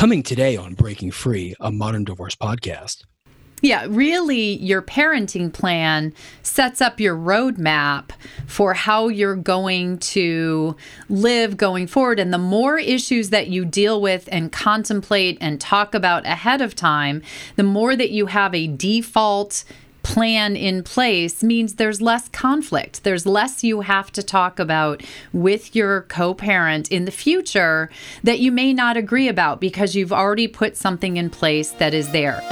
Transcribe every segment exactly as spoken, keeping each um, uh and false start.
Coming today on Breaking Free, a modern divorce podcast. Yeah, really, your parenting plan sets up your roadmap for how you're going to live going forward. And the more issues that you deal with and contemplate and talk about ahead of time, the more that you have a default plan in place means there's less conflict. There's less you have to talk about with your co-parent in the future that you may not agree about because you've already put something in place that is there.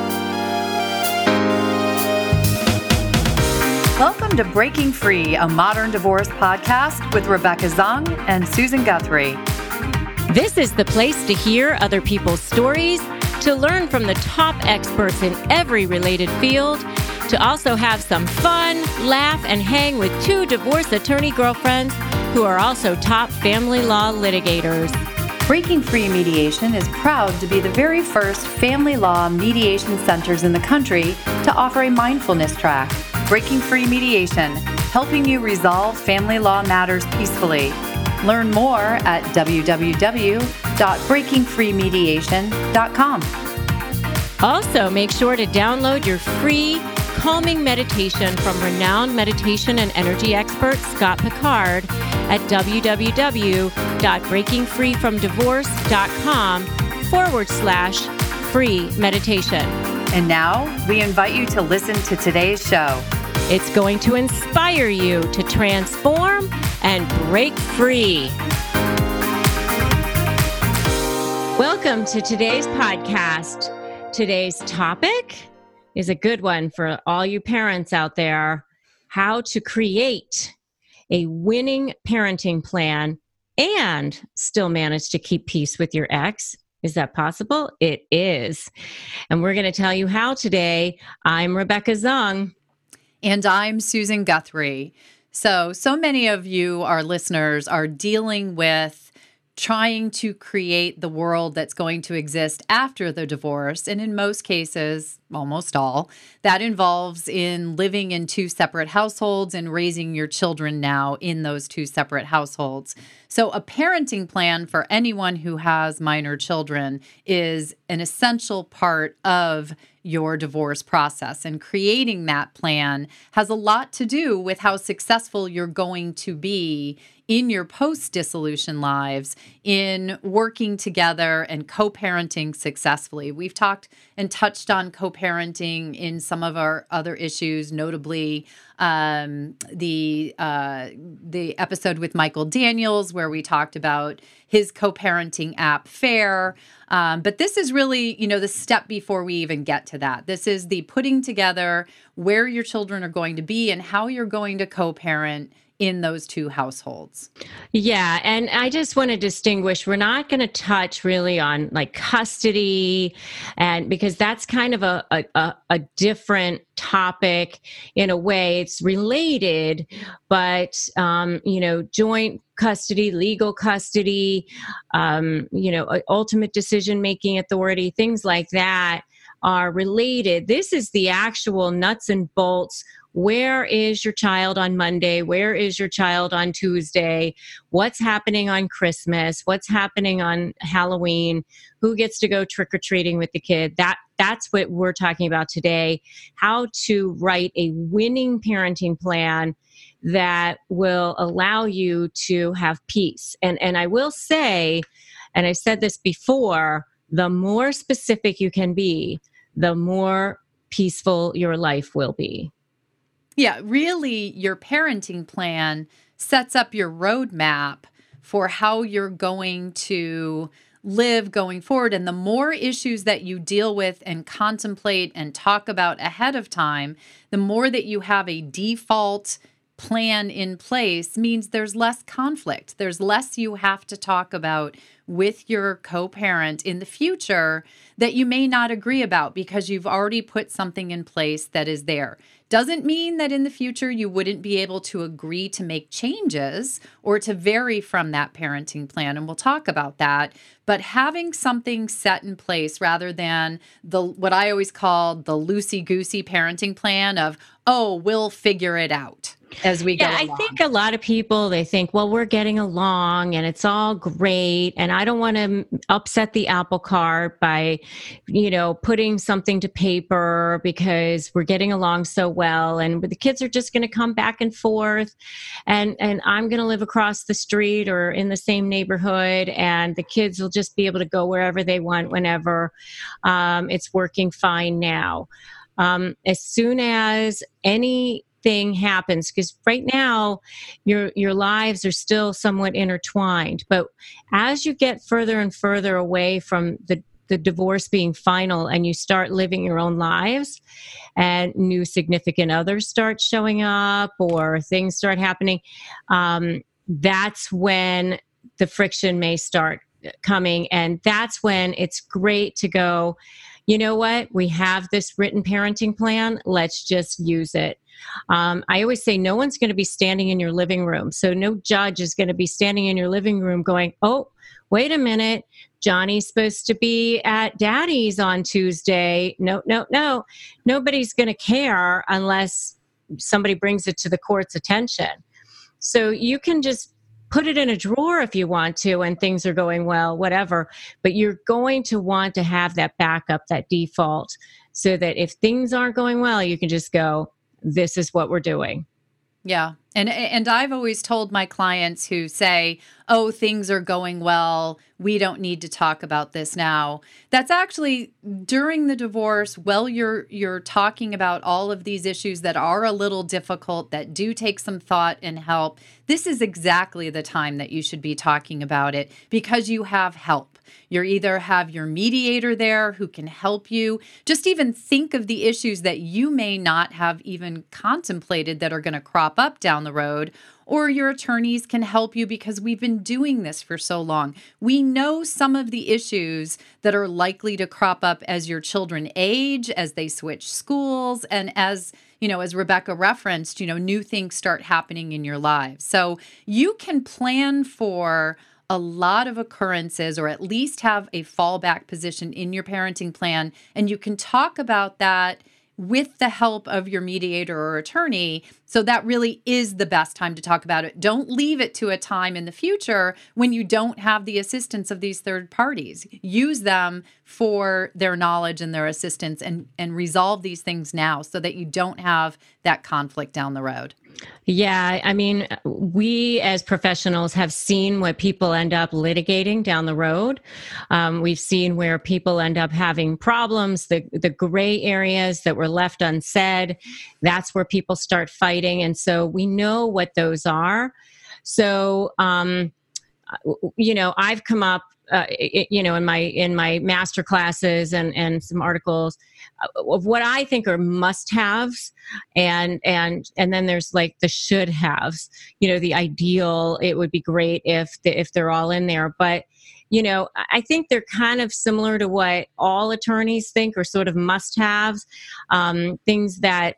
Welcome to Breaking Free, a modern divorce podcast with Rebecca Zung and Susan Guthrie. This is the place to hear other people's stories, to learn from the top experts in every related field, to also have some fun, laugh, and hang with two divorce attorney girlfriends who are also top family law litigators. Breaking Free Mediation is proud to be the very first family law mediation centers in the country to offer a mindfulness track. Breaking Free Mediation, helping you resolve family law matters peacefully. Learn more at w w w dot breaking free mediation dot com. Also, make sure to download your free calming meditation from renowned meditation and energy expert Scott Picard at w w w dot breaking free from divorce dot com forward slash free meditation. And now, we invite you to listen to today's show. It's going to inspire you to transform and break free. Welcome to today's podcast. Today's topic is a good one for all you parents out there: how to create a winning parenting plan and still manage to keep peace with your ex. Is that possible? It is. And we're going to tell you how today. I'm Rebecca Zung. And I'm Susan Guthrie. So, so many of you, our listeners, are dealing with trying to create the world that's going to exist after the divorce. And in most cases, almost all, that involves in living in two separate households and raising your children now in those two separate households. So a parenting plan for anyone who has minor children is an essential part of your divorce process. And creating that plan has a lot to do with how successful you're going to be in your post-dissolution lives in working together and co-parenting successfully. We've talked and touched on co-parenting in some of our other issues, notably um, the uh, the episode with Michael Daniels, where we talked about his co-parenting app, Fair. Um, but this is really, you know, the step before we even get to that. This is the putting together where your children are going to be and how you're going to co-parent in those two households. Yeah. And I just want to distinguish, we're not going to touch really on like custody, and because that's kind of a, a, a different topic in a way. It's related, but, um, you know, joint custody, legal custody, um, you know, ultimate decision-making authority, things like that are related. This is the actual nuts and bolts. Where is your child on Monday? Where is your child on Tuesday? What's happening on Christmas? What's happening on Halloween? Who gets to go trick-or-treating with the kid? That that's what we're talking about today. How to write a winning parenting plan that will allow you to have peace. And and I will say, and I've said this before, the more specific you can be, the more peaceful your life will be. Yeah, really, your parenting plan sets up your roadmap for how you're going to live going forward. And the more issues that you deal with and contemplate and talk about ahead of time, the more that you have a default plan in place means there's less conflict. There's less you have to talk about with your co-parent in the future that you may not agree about because you've already put something in place that is there. Doesn't mean that in the future you wouldn't be able to agree to make changes or to vary from that parenting plan, and we'll talk about that. But having something set in place rather than the what I always call the loosey-goosey parenting plan of, oh, we'll figure it out. as we go Yeah, I along? think a lot of people, they think, well, we're getting along and it's all great. And I don't want to upset the apple cart by, you know, putting something to paper because we're getting along so well. And the kids are just going to come back and forth. And, and I'm going to live across the street or in the same neighborhood. And the kids will just be able to go wherever they want, whenever. Um, it's working fine now. Um, as soon as any thing happens, because right now your your lives are still somewhat intertwined, but as you get further and further away from the the divorce being final and you start living your own lives and new significant others start showing up or things start happening, um, that's when the friction may start coming. And that's when it's great to go, you know what, we have this written parenting plan, let's just use it. Um, I always say no one's going to be standing in your living room. So no judge is going to be standing in your living room going, oh, wait a minute, Johnny's supposed to be at Daddy's on Tuesday. No, no, no. Nobody's going to care unless somebody brings it to the court's attention. So you can just put it in a drawer if you want to and things are going well, whatever. But you're going to want to have that backup, that default, so that if things aren't going well, you can just go, this is what we're doing. Yeah. And and I've always told my clients who say, oh, things are going well, we don't need to talk about this now. That's actually during the divorce, while you're you're talking about all of these issues that are a little difficult, that do take some thought and help. This is exactly the time that you should be talking about it because you have help. You either have your mediator there who can help you. Just even think of the issues that you may not have even contemplated that are going to crop up down the road, or your attorneys can help you because we've been doing this for so long. We know some of the issues that are likely to crop up as your children age, as they switch schools, and as, you know, as Rebecca referenced, you know, new things start happening in your lives. So you can plan for a lot of occurrences, or at least have a fallback position in your parenting plan. And you can talk about that with the help of your mediator or attorney. So that really is the best time to talk about it. Don't leave it to a time in the future when you don't have the assistance of these third parties. Use them for their knowledge and their assistance, and, and resolve these things now so that you don't have that conflict down the road. Yeah, I mean, we as professionals have seen what people end up litigating down the road. Um, we've seen where people end up having problems, the, the gray areas that were left unsaid. That's where people start fighting. And so we know what those are. So, um, you know, I've come up Uh, it, you know, in my in my master classes and and some articles of what I think are must-haves, and and and then there's like the should-haves. You know, the ideal, it would be great if the, if they're all in there, but you know, I think they're kind of similar to what all attorneys think are sort of must-haves, um, things that.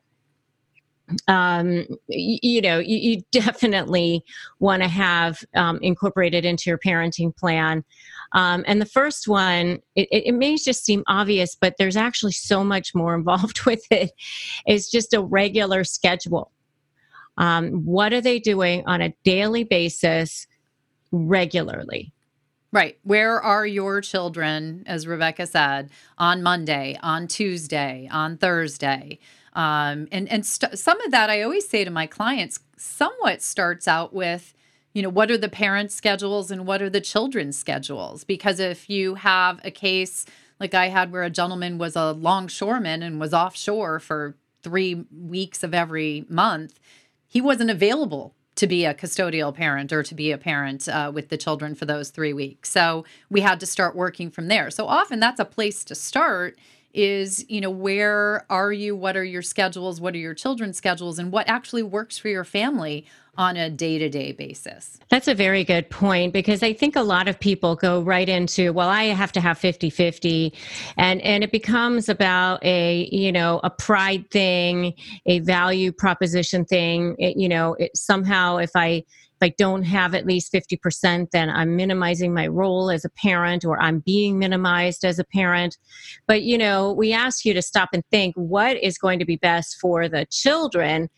Um, you, you know, you, you definitely want to have um, incorporated into your parenting plan. Um, and the first one, it, it may just seem obvious, but there's actually so much more involved with it. It's just a regular schedule. Um, what are they doing on a daily basis regularly? Right. Where are your children, as Rebecca said, on Monday, on Tuesday, on Thursday? Um, and and st- some of that I always say to my clients somewhat starts out with, you know, what are the parents' schedules and what are the children's schedules? Because if you have a case like I had where a gentleman was a longshoreman and was offshore for three weeks of every month, he wasn't available to be a custodial parent or to be a parent uh, with the children for those three weeks. So we had to start working from there. So often that's a place to start is, you know, where are you? What are your schedules? What are your children's schedules? And what actually works for your family on a day-to-day basis? That's a very good point, because I think a lot of people go right into, well, I have to have fifty-fifty, and and it becomes about a, you know, a pride thing, a value proposition thing. It, you know, it, somehow if I If I don't have at least fifty percent, then I'm minimizing my role as a parent, or I'm being minimized as a parent. But, you know, we ask you to stop and think, what is going to be best for the children?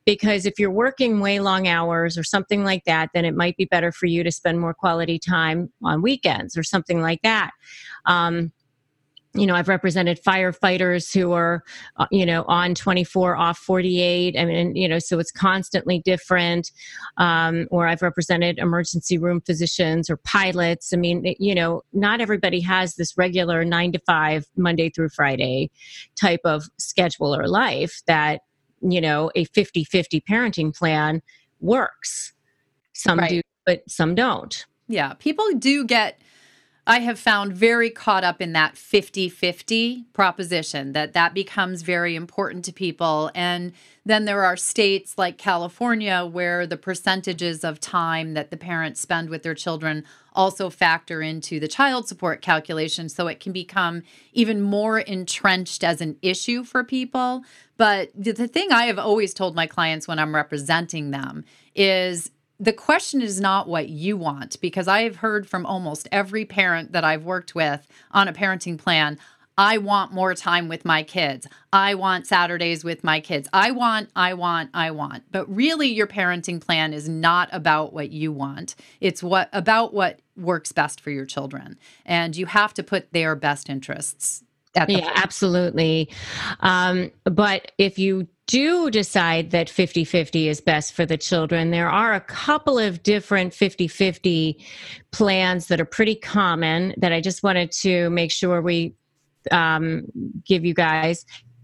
because if you're working way long hours or something like that, then it might be better for you to spend more quality time on weekends or something like that. Um, You know, I've represented firefighters who are, uh, you know, on twenty-four, off forty-eight. I mean, you know, so it's constantly different. Um, or I've represented emergency room physicians or pilots. I mean, it- you know, not everybody has this regular nine to five, Monday through Friday type of schedule or life that, you know, a fifty-fifty parenting plan works. Some Right. do, but some don't. Yeah. People do get, I have found, very caught up in that fifty-fifty proposition, that that becomes very important to people. And then there are states like California where the percentages of time that the parents spend with their children also factor into the child support calculation. So it can become even more entrenched as an issue for people. But the the thing I have always told my clients when I'm representing them is, the question is not what you want, because I have heard from almost every parent that I've worked with on a parenting plan, I want more time with my kids. I want Saturdays with my kids. I want, I want, I want. But really, your parenting plan is not about what you want. It's what about what works best for your children. And you have to put their best interests at the Yeah, absolutely. Um, but if you do decide that fifty-fifty is best for the children, there are a couple of different fifty-fifty plans that are pretty common that I just wanted to make sure we um, give you guys.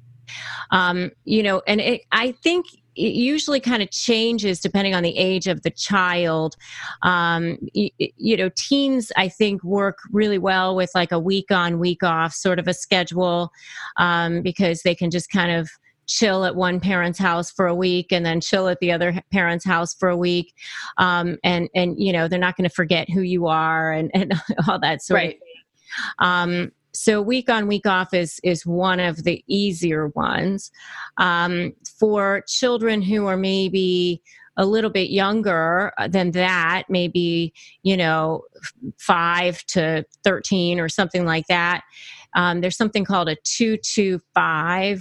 Um, you know, and it, I think it usually kind of changes depending on the age of the child. Um, you, you know, teens, I think, work really well with like a week on, week off sort of a schedule, um, because they can just kind of chill at one parent's house for a week and then chill at the other parent's house for a week. Um, and, and, you know, they're not going to forget who you are and, and all that sort Right. of thing. Um, So week on, week off is is one of the easier ones. Um, for children who are maybe a little bit younger than that, maybe, you know, five to thirteen or something like that, um, there's something called a two two five.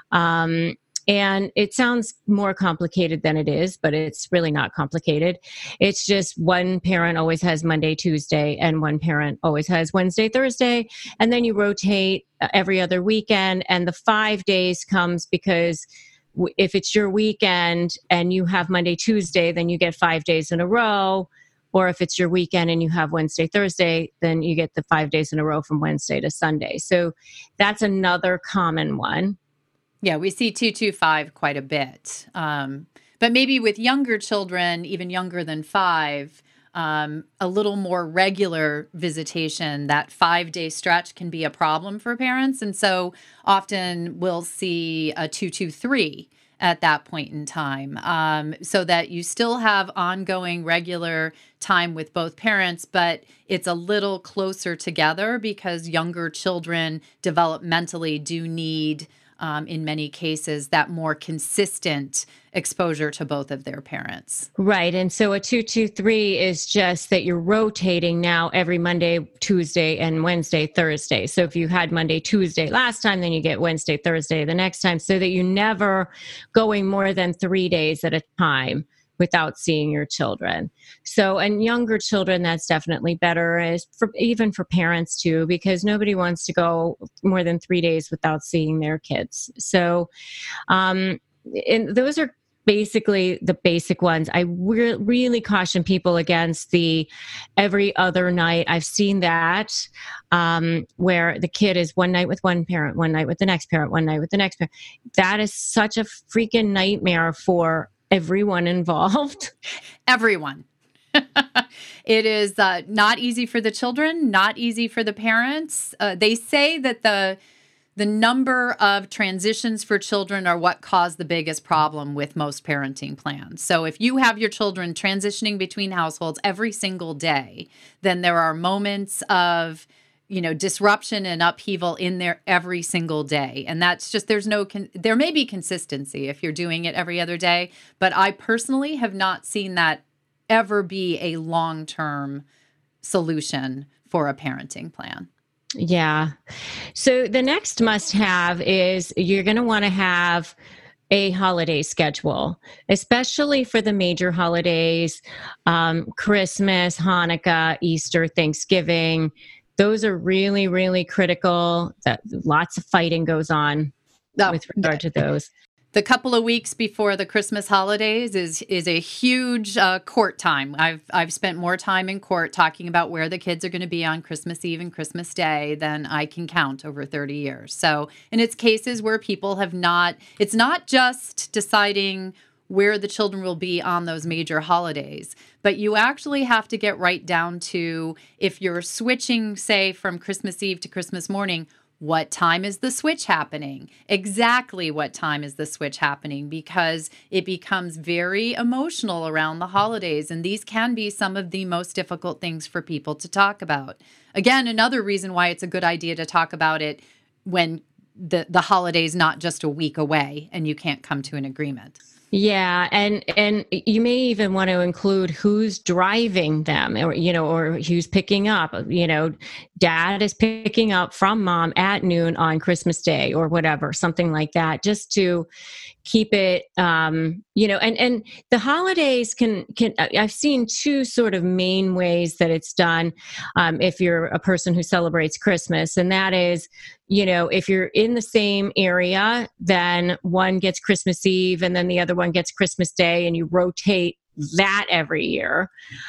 Um, and it sounds more complicated than it is, but it's really not complicated. It's just one parent always has Monday, Tuesday, and one parent always has Wednesday, Thursday. And then you rotate every other weekend. And the five days comes because w- if it's your weekend and you have Monday, Tuesday, then you get five days in a row. Or if it's your weekend and you have Wednesday, Thursday, then you get the five days in a row from Wednesday to Sunday. So that's another common one. Yeah, we see two two five quite a bit. Um, but maybe with younger children, even younger than five, um, a little more regular visitation, that five day stretch can be a problem for parents. And so often we'll see a two two three at that point in time, um, so that you still have ongoing regular time with both parents, but it's a little closer together because younger children developmentally do need, Um, in many cases, that more consistent exposure to both of their parents. Right. And so a two two three is just that you're rotating now every Monday, Tuesday, and Wednesday, Thursday. So if you had Monday, Tuesday last time, then you get Wednesday, Thursday the next time, so that you never going more than three days at a time without seeing your children. So, and younger children, that's definitely better, is for even for parents too, because nobody wants to go more than three days without seeing their kids. So, um, and those are basically the basic ones. I re- really caution people against the every other night. I've seen that, um, where the kid is one night with one parent, one night with the next parent, one night with the next parent. That is such a freaking nightmare for everyone involved. Everyone. It is uh, not easy for the children, not easy for the parents. Uh, they say that the the number of transitions for children are what cause the biggest problem with most parenting plans. So if you have your children transitioning between households every single day, then there are moments of, you know, disruption and upheaval in there every single day. And that's just, there's no, con- there may be consistency if you're doing it every other day, but I personally have not seen that ever be a long-term solution for a parenting plan. Yeah. So the next must have is you're going to want to have a holiday schedule, especially for the major holidays, um, Christmas, Hanukkah, Easter, Thanksgiving. Those are really, really critical. That lots of fighting goes on Oh, with regard to those. The couple of weeks before the Christmas holidays is is a huge uh, court time. I've I've spent more time in court talking about where the kids are going to be on Christmas Eve and Christmas Day than I can count over thirty years. So, and it's cases where people have not. It's not just deciding where the children will be on those major holidays, but you actually have to get right down to, if you're switching, say, from Christmas Eve to Christmas morning, what time is the switch happening? Exactly what time is the switch happening? Because it becomes very emotional around the holidays. And these can be some of the most difficult things for people to talk about. Again, another reason why it's a good idea to talk about it when the, the holiday's not just a week away and you can't come to an agreement. Yeah, and and you may even want to include who's driving them, or you know, or who's picking up. You know, dad is picking up from mom at noon on Christmas Day, or whatever, something like that, just to keep it. Um, you know, and and the holidays can can I've seen two sort of main ways that it's done. Um, if you're a person who celebrates Christmas, and that is, you know, if you're in the same area, then one gets Christmas Eve and then the other one gets Christmas Day, and you rotate that every year.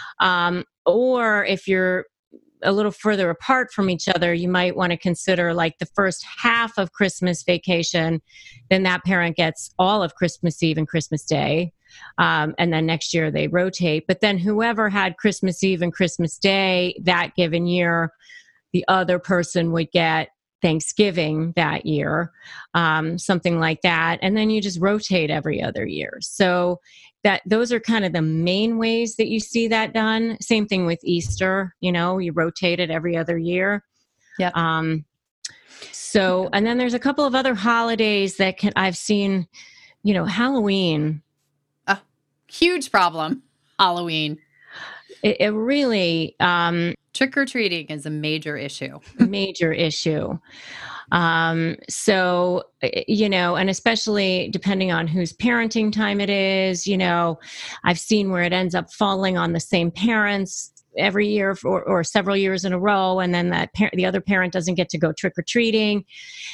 Um, or if you're a little further apart from each other, you might want to consider like the first half of Christmas vacation, then that parent gets all of Christmas Eve and Christmas Day. Um, and then next year they rotate. But then whoever had Christmas Eve and Christmas Day that given year, the other person would get Thanksgiving that year, um, something like that. And then you just rotate every other year. So that those are kind of the main ways that you see that done. Same thing with Easter, you know, you rotate it every other year. Yeah. Um, so, and then there's a couple of other holidays that can, I've seen, you know, Halloween. A huge problem. Halloween. It, it really, um, trick-or-treating is a major issue. major issue. Um, so, you know, and especially depending on whose parenting time it is, you know, I've seen where it ends up falling on the same parents every year for, or several years in a row. And then that par- the other parent doesn't get to go trick-or-treating.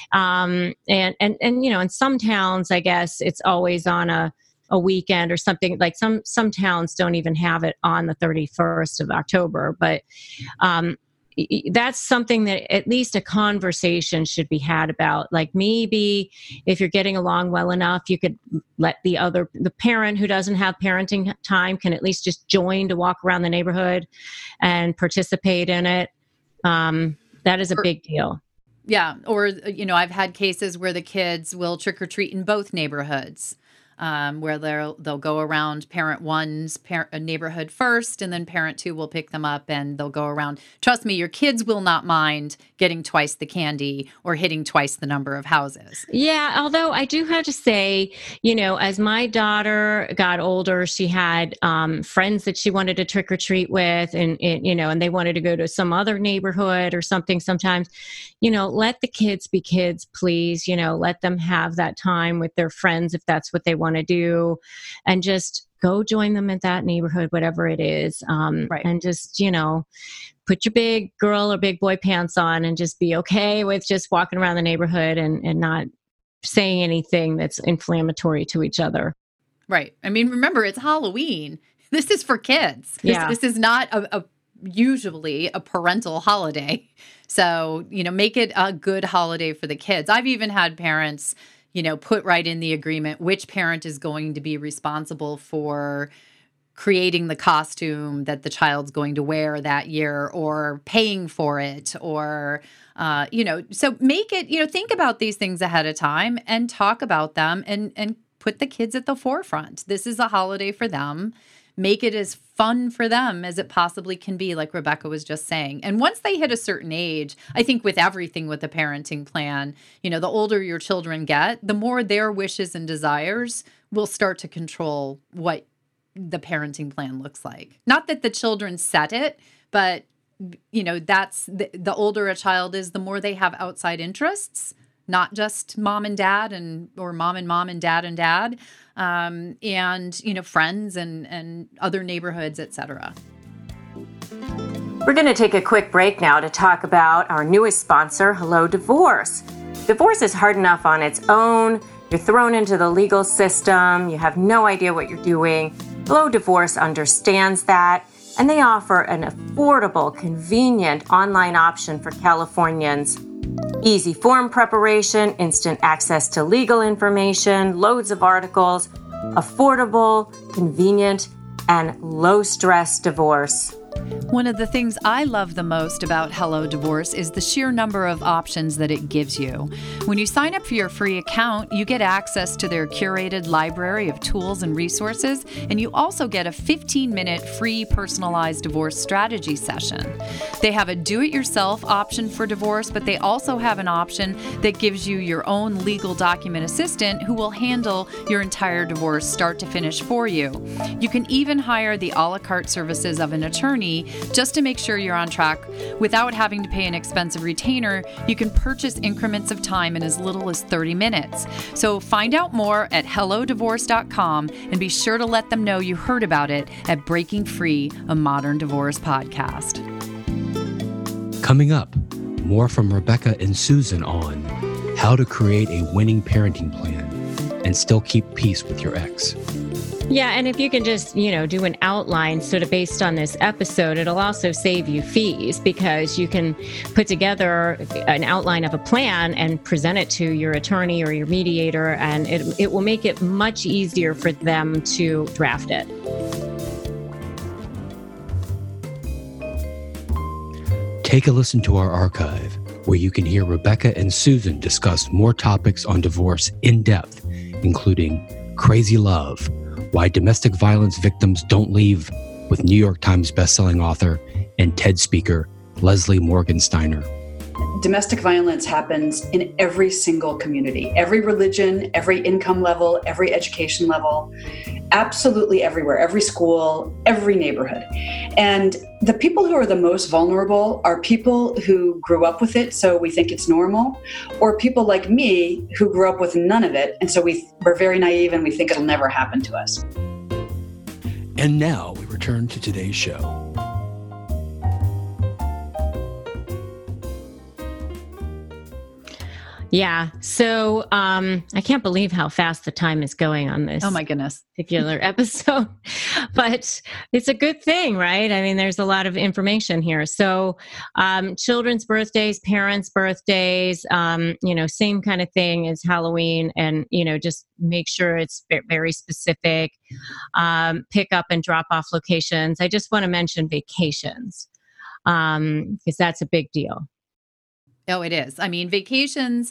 Um, and, and, and, you know, in some towns, I guess it's always on a, a weekend or something. Like some, some towns don't even have it on the thirty-first of October, but, um, that's something that at least a conversation should be had about. Like maybe if you're getting along well enough, you could let the other, the parent who doesn't have parenting time can at least just join to walk around the neighborhood and participate in it. Um, that is a big deal. Yeah. Or, you know, I've had cases where the kids will trick or treat in both neighborhoods. Um, where they'll they'll go around parent one's par- neighborhood first, and then parent two will pick them up, and they'll go around. Trust me, your kids will not mind getting twice the candy or hitting twice the number of houses. Yeah, although I do have to say, you know, as my daughter got older, she had um, friends that she wanted to trick or treat with, and, and you know, and they wanted to go to some other neighborhood or something. Sometimes, you know, let the kids be kids, please. You know, let them have that time with their friends if that's what they want to do, and just go join them at that neighborhood, whatever it is. Um, right. And just, you know, put your big girl or big boy pants on and just be okay with just walking around the neighborhood and, and not saying anything that's inflammatory to each other. Right. I mean, remember, it's Halloween. This is for kids. Yeah. This, this is not a, a usually a parental holiday. So, you know, make it a good holiday for the kids. I've even had parents, you know, put right in the agreement which parent is going to be responsible for creating the costume that the child's going to wear that year, or paying for it, or, uh, you know, so make it, you know, think about these things ahead of time and talk about them, and, and put the kids at the forefront. This is a holiday for them. Make it as fun for them as it possibly can be, like Rebecca was just saying. And once they hit a certain age, I think with everything with the parenting plan, you know, the older your children get, the more their wishes and desires will start to control what the parenting plan looks like. Not that the children set it, but, you know, that's the, the older a child is, the more they have outside interests, not just mom and dad and or mom and mom and dad and dad, um, and you know friends and and other neighborhoods, et cetera. We're going to take a quick break now to talk about our newest sponsor, Hello Divorce. Divorce is hard enough on its own. You're thrown into the legal system. You have no idea what you're doing. Hello Divorce understands that, and they offer an affordable, convenient online option for Californians. Easy form preparation, instant access to legal information, loads of articles, affordable, convenient, and low-stress divorce. One of the things I love the most about Hello Divorce is the sheer number of options that it gives you. When you sign up for your free account, you get access to their curated library of tools and resources, and you also get a fifteen-minute free personalized divorce strategy session. They have a do-it-yourself option for divorce, but they also have an option that gives you your own legal document assistant who will handle your entire divorce start to finish for you. You can even hire the a la carte services of an attorney just to make sure you're on track. Without having to pay an expensive retainer, you can purchase increments of time in as little as thirty minutes. So find out more at hello divorce dot com and be sure to let them know you heard about it at Breaking Free, a Modern Divorce podcast. Coming up, more from Rebecca and Susan on how to create a winning parenting plan and still keep peace with your ex. Yeah, and if you can just, you know, do an outline sort of based on this episode, it'll also save you fees because you can put together an outline of a plan and present it to your attorney or your mediator, and it, it will make it much easier for them to draft it. Take a listen to our archive, where you can hear Rebecca and Susan discuss more topics on divorce in depth, including crazy love, why domestic violence victims don't leave, with New York Times bestselling author and TED speaker Leslie Morgensteiner. Domestic violence happens in every single community, every religion, every income level, every education level, absolutely everywhere, every school, every neighborhood. And the people who are the most vulnerable are people who grew up with it, so we think it's normal, or people like me who grew up with none of it, and so we, we're very naive and we think it'll never happen to us. And now we return to today's show. Yeah. So um, I can't believe how fast the time is going on this. Oh my goodness. Particular episode, but it's a good thing, right? I mean, there's a lot of information here. So um, children's birthdays, parents' birthdays, um, you know, same kind of thing as Halloween, and, you know, just make sure it's very specific, um, pick up and drop off locations. I just want to mention vacations um, because that's a big deal. Oh, it is. I mean, vacations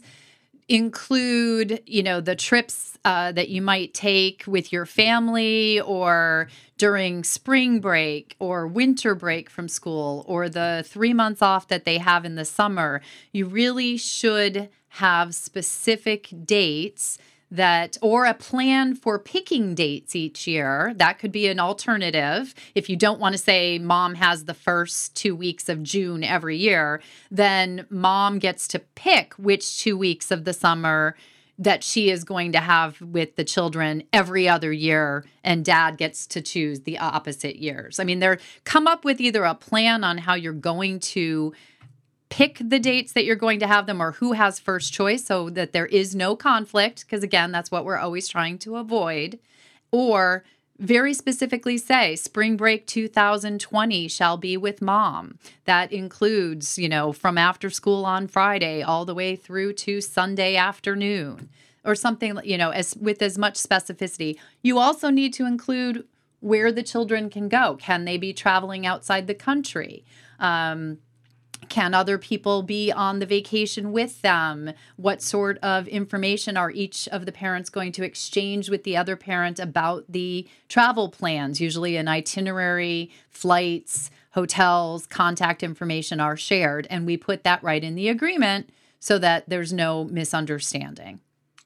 include, you know, the trips uh, that you might take with your family or during spring break or winter break from school or the three months off that they have in the summer. You really should have specific dates that, or a plan for picking dates each year. That could be an alternative. If you don't want to say mom has the first two weeks of June every year, then mom gets to pick which two weeks of the summer that she is going to have with the children every other year, and dad gets to choose the opposite years. I mean, they're come up with either a plan on how you're going to pick the dates that you're going to have them or who has first choice so that there is no conflict, because again, that's what we're always trying to avoid, or very specifically say spring break two thousand twenty shall be with mom. That includes, you know, from after school on Friday all the way through to Sunday afternoon or something, you know, as with as much specificity. You also need to include where the children can go. Can they be traveling outside the country? Um, Can other people be on the vacation with them? What sort of information are each of the parents going to exchange with the other parent about the travel plans? Usually an itinerary, flights, hotels, contact information are shared. And we put that right in the agreement so that there's no misunderstanding.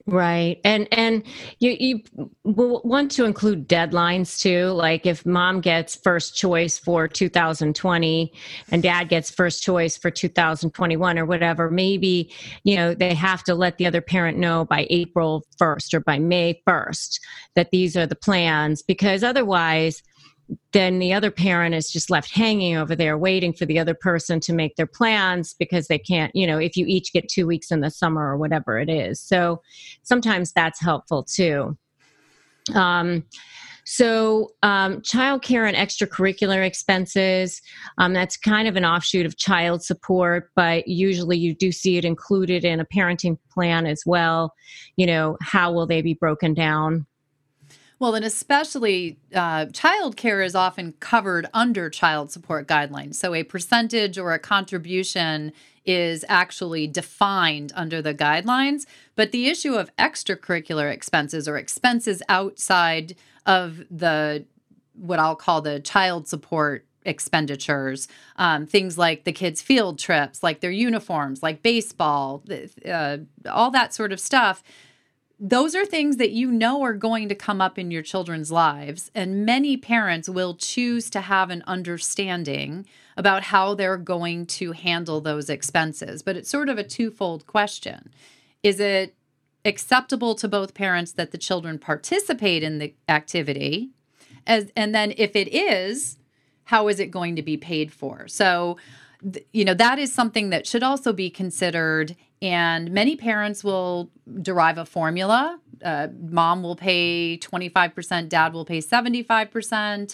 Right. And and you you will want to include deadlines too. Like if mom gets first choice for two thousand twenty and dad gets first choice for two thousand twenty-one or whatever, maybe, you know, they have to let the other parent know by April first or by May first that these are the plans, because otherwise then the other parent is just left hanging over there waiting for the other person to make their plans, because they can't, you know, if you each get two weeks in the summer or whatever it is. So sometimes that's helpful too. Um, so um, childcare and extracurricular expenses, um, that's kind of an offshoot of child support, but usually you do see it included in a parenting plan as well. You know, how will they be broken down? Well, and especially uh, childcare is often covered under child support guidelines. So a percentage or a contribution is actually defined under the guidelines. But the issue of extracurricular expenses or expenses outside of the what I'll call the child support expenditures, um, things like the kids' field trips, like their uniforms, like baseball, uh, all that sort of stuff. Those are things that you know are going to come up in your children's lives, and many parents will choose to have an understanding about how they're going to handle those expenses. But it's sort of a twofold question. Is it acceptable to both parents that the children participate in the activity? As, and then if it is, how is it going to be paid for? So, you know, that is something that should also be considered. And many parents will derive a formula. Uh, mom will pay twenty-five percent, dad will pay seventy-five percent,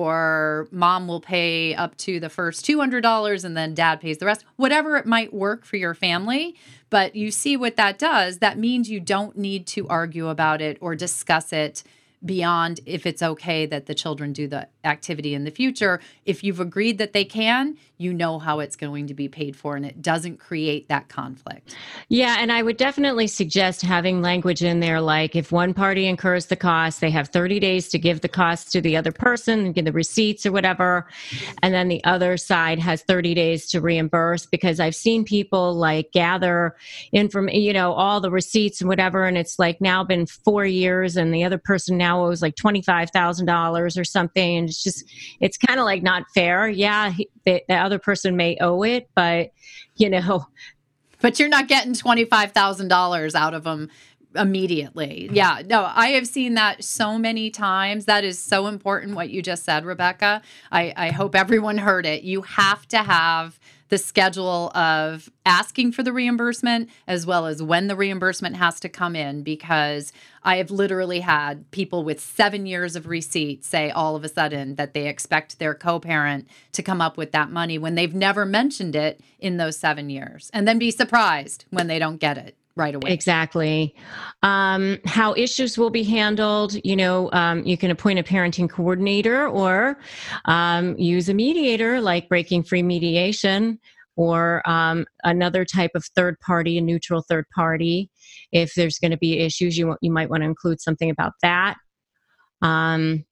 or mom will pay up to the first two hundred dollars and then dad pays the rest. Whatever it might work for your family. But you see what that does. That means you don't need to argue about it or discuss it beyond if it's okay that the children do the activity in the future. If you've agreed that they can, you know how it's going to be paid for, and it doesn't create that conflict. Yeah, and I would definitely suggest having language in there like if one party incurs the cost, they have thirty days to give the cost to the other person and get the receipts or whatever, and then the other side has thirty days to reimburse, because I've seen people like gather information, you know, all the receipts and whatever, and it's like now been four years and the other person now owes like twenty-five thousand dollars or something, and it's just, it's kind of like not fair. Yeah, he, the, the other person may owe it, but, you know. But you're not getting twenty-five thousand dollars out of them immediately. Yeah, no, I have seen that so many times. That is so important what you just said, Rebecca. I, I hope everyone heard it. You have to have the schedule of asking for the reimbursement as well as when the reimbursement has to come in, because I have literally had people with seven years of receipts say all of a sudden that they expect their co-parent to come up with that money when they've never mentioned it in those seven years, and then be surprised when they don't get it right away. Exactly. Um, how issues will be handled. You know, um, you can appoint a parenting coordinator or um, use a mediator like Breaking Free Mediation, or um, another type of third party, a neutral third party. If there's going to be issues, you you might want to include something about that. Um,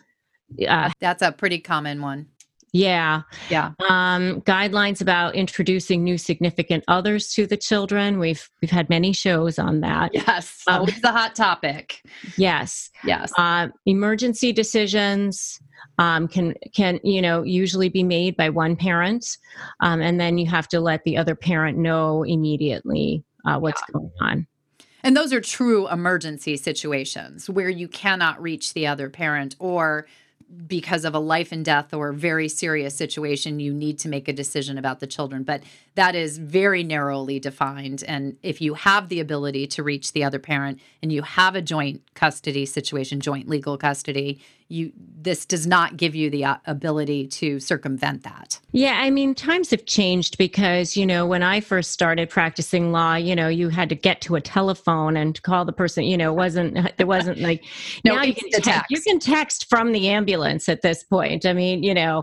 uh, That's a pretty common one. Yeah. Yeah. Um, guidelines about introducing new significant others to the children. We've we've had many shows on that. Yes. Um, always a hot topic. Yes. Yes. Uh, emergency decisions um, can can you know usually be made by one parent, um, and then you have to let the other parent know immediately uh, what's yeah. going on. And those are true emergency situations where you cannot reach the other parent, or because of a life and death or very serious situation, you need to make a decision about the children. But that is very narrowly defined. And if you have the ability to reach the other parent and you have a joint custody situation, joint legal custody, you this does not give you the ability to circumvent that. Yeah, I mean, times have changed because, you know, when I first started practicing law, you know, you had to get to a telephone and call the person, you know, it wasn't, it wasn't like, no, now you can, te- text. you can text from the ambulance at this point. I mean, you know,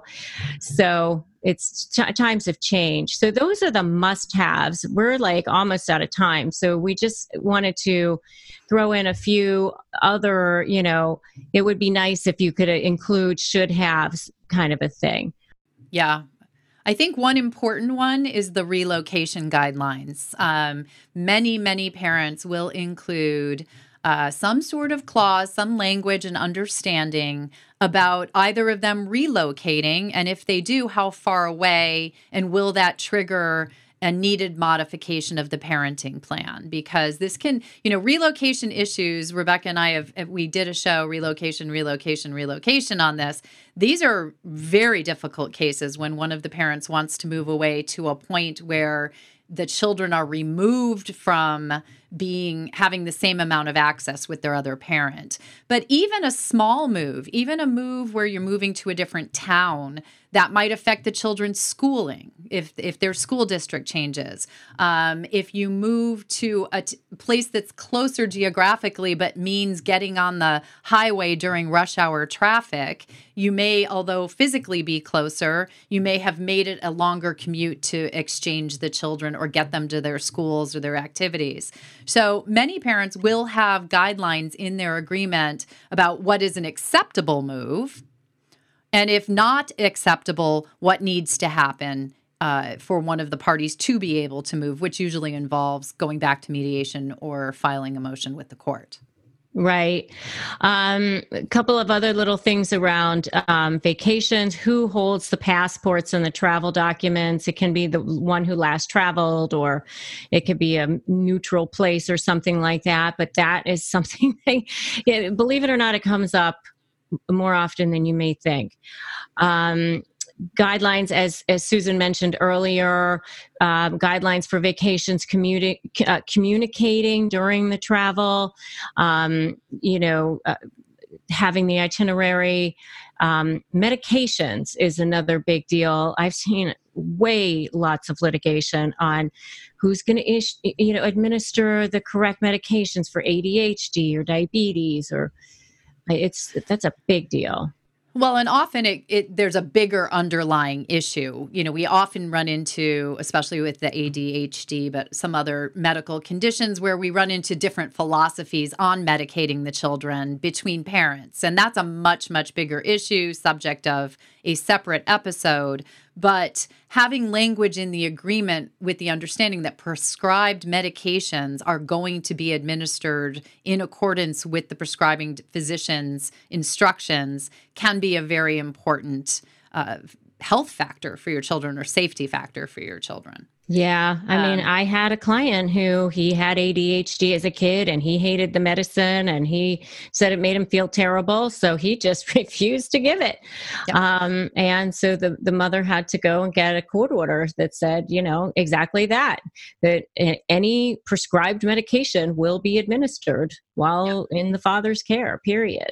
so it's t- times have changed. So those are the must-haves. We're like almost out of time. So we just wanted to throw in a few other, you know, it would be nice if you could include should-haves kind of a thing. Yeah. I think one important one is the relocation guidelines. Um, many, many parents will include uh, some sort of clause, some language and understanding about either of them relocating, and if they do, how far away, and will that trigger a needed modification of the parenting plan? Because this can, you know, relocation issues, Rebecca and I have, we did a show, relocation, relocation, relocation on this. These are very difficult cases when one of the parents wants to move away to a point where the children are removed from being having the same amount of access with their other parent. But even a small move, even a move where you're moving to a different town, that might affect the children's schooling if if their school district changes. Um, if you move to a t- place that's closer geographically but means getting on the highway during rush hour traffic, you may, although physically be closer, you may have made it a longer commute to exchange the children or get them to their schools or their activities. So many parents will have guidelines in their agreement about what is an acceptable move, and if not acceptable, what needs to happen uh, for one of the parties to be able to move, which usually involves going back to mediation or filing a motion with the court. Right. Um, a couple of other little things around um, vacations. Who holds the passports and the travel documents? It can be the one who last traveled, or it could be a neutral place or something like that. But that is something that, yeah, believe it or not, it comes up more often than you may think. Um, guidelines, as as Susan mentioned earlier, um, guidelines for vacations, communi- uh, communicating during the travel, um, you know, uh, having the itinerary. Um, medications is another big deal. I've seen way lots of litigation on who's going to ish, you know, administer the correct medications for A D H D or diabetes, or it's that's a big deal. Well, and often it, it there's a bigger underlying issue. You know, we often run into, especially with the A D H D, but some other medical conditions, where we run into different philosophies on medicating the children between parents. And that's a much, much bigger issue, subject of a separate episode. But having language in the agreement with the understanding that prescribed medications are going to be administered in accordance with the prescribing physician's instructions can be a very important uh, health factor for your children, or safety factor for your children. Yeah. I mean, Um, I had a client who he had A D H D as a kid, and he hated the medicine, and he said it made him feel terrible. So he just refused to give it. Yep. Um, and so the, the mother had to go and get a court order that said, you know, exactly that, that any prescribed medication will be administered while in the father's care, period.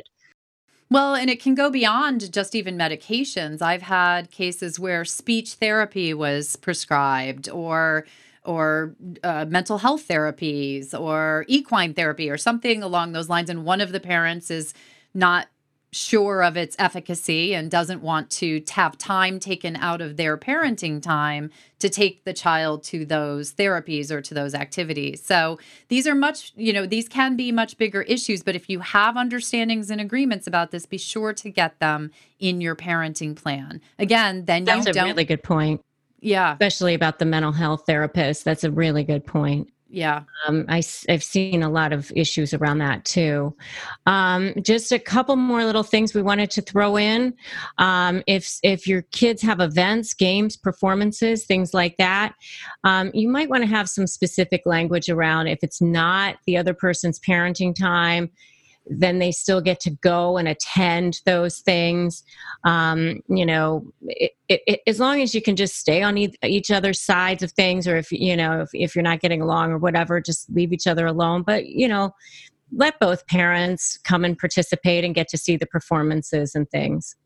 Well, and it can go beyond just even medications. I've had cases where speech therapy was prescribed, or or uh, mental health therapies, or equine therapy, or something along those lines. And one of the parents is not sure of its efficacy and doesn't want to have time taken out of their parenting time to take the child to those therapies or to those activities. So these are much, you know, these can be much bigger issues, but if you have understandings and agreements about this, be sure to get them in your parenting plan. Again, then That's you a don't. really good point. Yeah. Especially about the mental health therapist. That's a really good point. Yeah. Um, I, have seen a lot of issues around that too. Um, just a couple more little things we wanted to throw in. Um, if if your kids have events, games, performances, things like that, um, you might want to have some specific language around if it's not the other person's parenting time, then they still get to go and attend those things. Um, you know, it, it, it, as long as you can just stay on e- each other's sides of things, or if, you know, if, if you're not getting along or whatever, just leave each other alone. But, you know, let both parents come and participate and get to see the performances and things.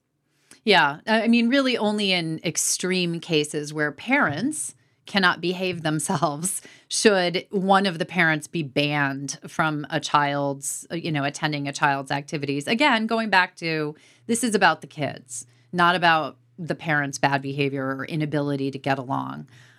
Yeah. I mean, really only in extreme cases where parents cannot behave themselves should one of the parents be banned from a child's, you know, attending a child's activities. Again, going back to, this is about the kids, not about the parents' bad behavior or inability to get along.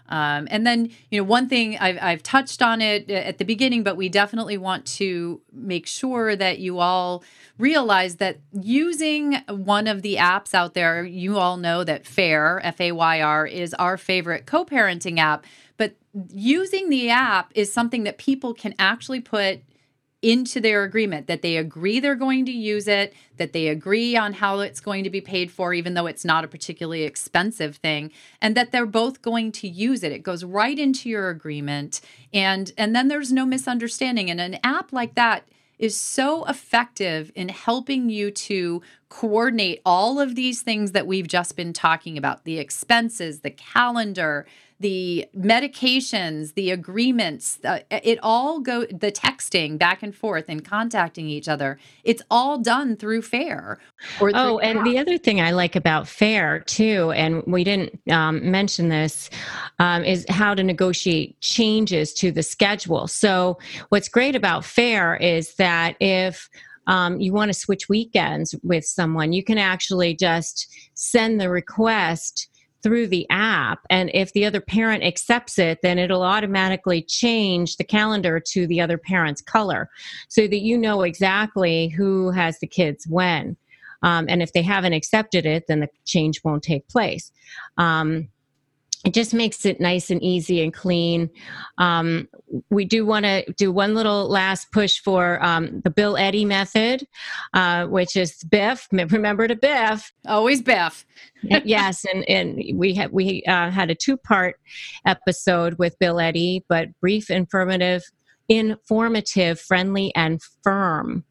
Um, and then, you know, one thing I've, I've touched on it at the beginning, but we definitely want to make sure that you all realize that using one of the apps out there, you all know that FAYR, F A Y R, is our favorite co-parenting app. But using the app is something that people can actually put into their agreement, that they agree they're going to use it, that they agree on how it's going to be paid for, even though it's not a particularly expensive thing, and that they're both going to use it. It goes right into your agreement, and and then there's no misunderstanding. And an app like that is so effective in helping you to coordinate all of these things that we've just been talking about, the expenses, the calendar, the medications, the agreements, uh, it all go, the texting back and forth and contacting each other. It's all done through FAYR. Or oh, through and app. The other thing I like about FAYR too, and we didn't um, mention this, um, is how to negotiate changes to the schedule. So what's great about FAYR is that if Um, you want to switch weekends with someone, you can actually just send the request through the app. And if the other parent accepts it, then it'll automatically change the calendar to the other parent's color so that you know exactly who has the kids when. Um, and if they haven't accepted it, then the change won't take place. Um, It just makes it nice and easy and clean. Um, we do want to do one little last push for um, the Bill Eddy method, uh, which is Biff. Remember to Biff. Always Biff. Yes, and and we had we uh, had a two-part episode with Bill Eddy, but brief, informative, informative, friendly, and firm.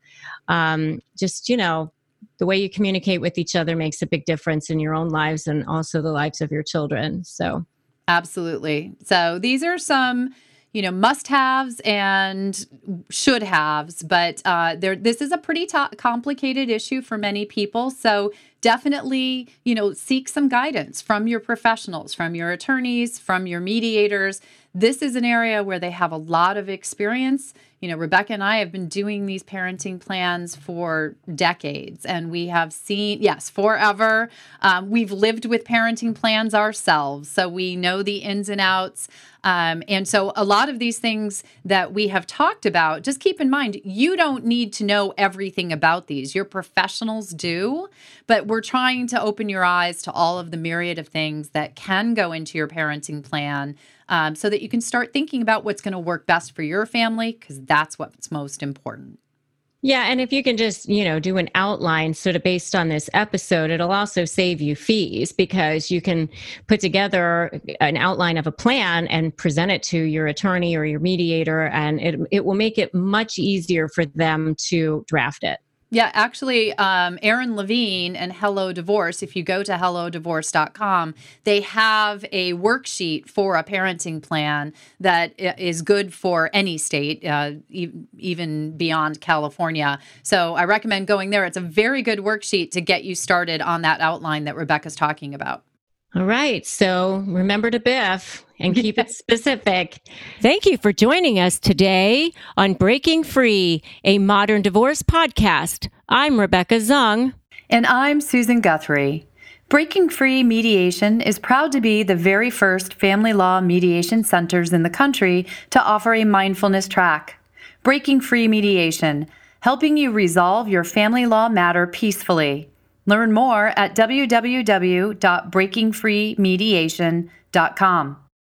Um, just you know. The way you communicate with each other makes a big difference in your own lives and also the lives of your children. So, absolutely. So these are some, you know, must-haves and should-haves, but uh, there. This is a pretty to- complicated issue for many people. So definitely, you know, seek some guidance from your professionals, from your attorneys, from your mediators. This is an area where they have a lot of experience. You know, Rebecca and I have been doing these parenting plans for decades, and we have seen, yes, forever. Um, we've lived with parenting plans ourselves, so we know the ins and outs. Um, and so a lot of these things that we have talked about, just keep in mind, you don't need to know everything about these. Your professionals do, but we're trying to open your eyes to all of the myriad of things that can go into your parenting plan. Um, so that you can start thinking about what's going to work best for your family, because that's what's most important. Yeah, and if you can just, you know, do an outline sort of based on this episode, it'll also save you fees because you can put together an outline of a plan and present it to your attorney or your mediator, and it it will make it much easier for them to draft it. Yeah, actually, um, Erin Levine and Hello Divorce, if you go to hello divorce dot com, they have a worksheet for a parenting plan that is good for any state, uh, e- even beyond California. So I recommend going there. It's a very good worksheet to get you started on that outline that Rebecca's talking about. All right. So remember to Biff and keep it specific. Thank you for joining us today on Breaking Free, a modern divorce podcast. I'm Rebecca Zung. And I'm Susan Guthrie. Breaking Free Mediation is proud to be the very first family law mediation centers in the country to offer a mindfulness track. Breaking Free Mediation, helping you resolve your family law matter peacefully. Learn more at w w w dot breaking free mediation dot com.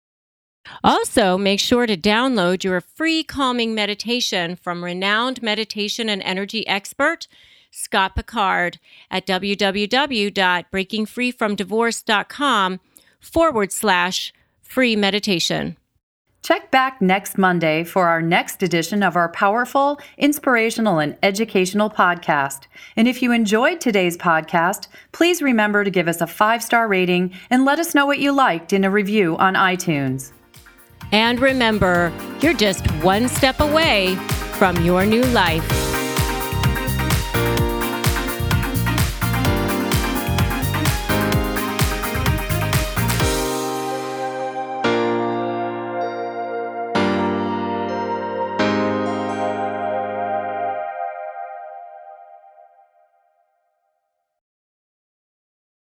Also, make sure to download your free calming meditation from renowned meditation and energy expert, Scott Picard, at w w w dot breaking free from divorce dot com forward slash free meditation. Check back next Monday for our next edition of our powerful, inspirational, and educational podcast. And if you enjoyed today's podcast, please remember to give us a five-star rating and let us know what you liked in a review on iTunes. And remember, you're just one step away from your new life.